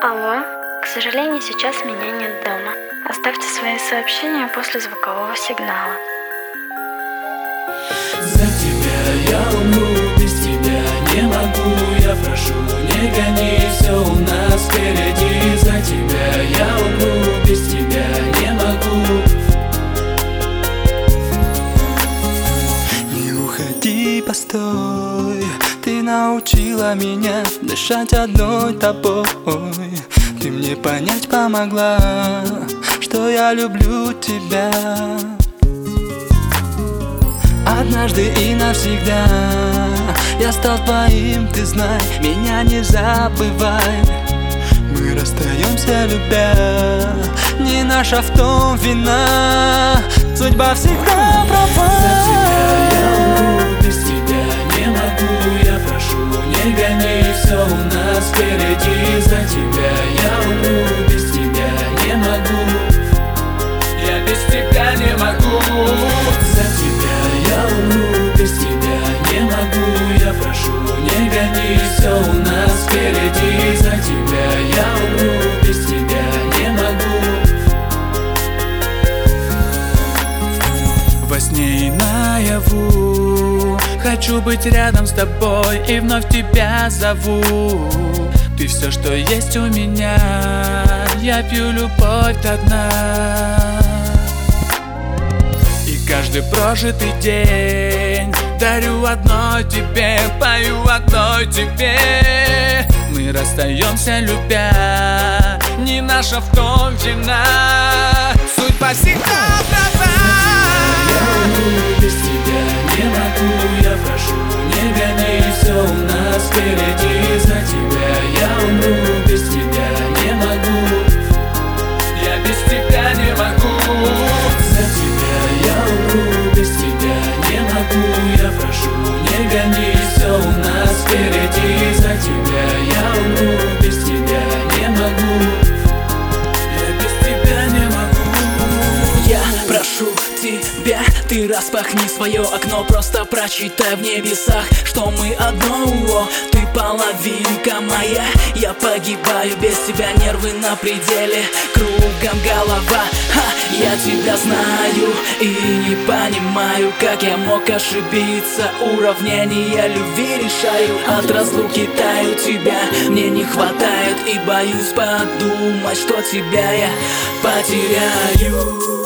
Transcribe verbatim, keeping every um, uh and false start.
Алло, к сожалению, сейчас меня нет дома. Оставьте свои сообщения после звукового сигнала. За тебя я умру, без тебя не могу. Я прошу, не гони, все у нас впереди. За тебя я умру, без тебя не могу. Не уходи, постой. Ты научила меня дышать одной тобой. Ты мне понять помогла, что я люблю тебя. Однажды и навсегда я стал твоим, ты знай, меня не забывай. Мы расстаемся, любя, не наша в том вина. Судьба всегда права. За тебя я умру, без тебя не могу. Я прошу, не гони, все у нас впереди. За тебя я умру, без тебя не могу. Я без тебя не могу. За тебя я умру, без тебя не могу. Я прошу, не гони, все у нас впереди. За тебя я умру, без тебя не могу. Во сне и наяву хочу быть рядом с тобой и вновь тебя зову. Ты все, что есть у меня, я пью любовь до дна. И каждый прожитый день дарю одной тебе, пою одной тебе. Мы расстаемся, любя, не наша в том вина. Судьба всегда права. Я умру, без тебя не могу. Я прошу, не гони, все у нас впереди. За тебя я умру, без тебя не могу. Я без тебя не могу. За тебя я умру, без тебя не могу. Я прошу, не гони, все у нас впереди. За тебя я умру, без тебя не могу. Я без тебя не могу. Я прошу тебя, ты распахни свое окно, просто прочитай в небесах, что мы одно. Ты половинка моя, я погибаю без тебя, нервы на пределе, кругом голова. Ха, я тебя знаю и не понимаю, как я мог ошибиться. Уравнения любви решаю, от разлуки таю, тебя мне не хватает. И боюсь подумать, что тебя я потеряю.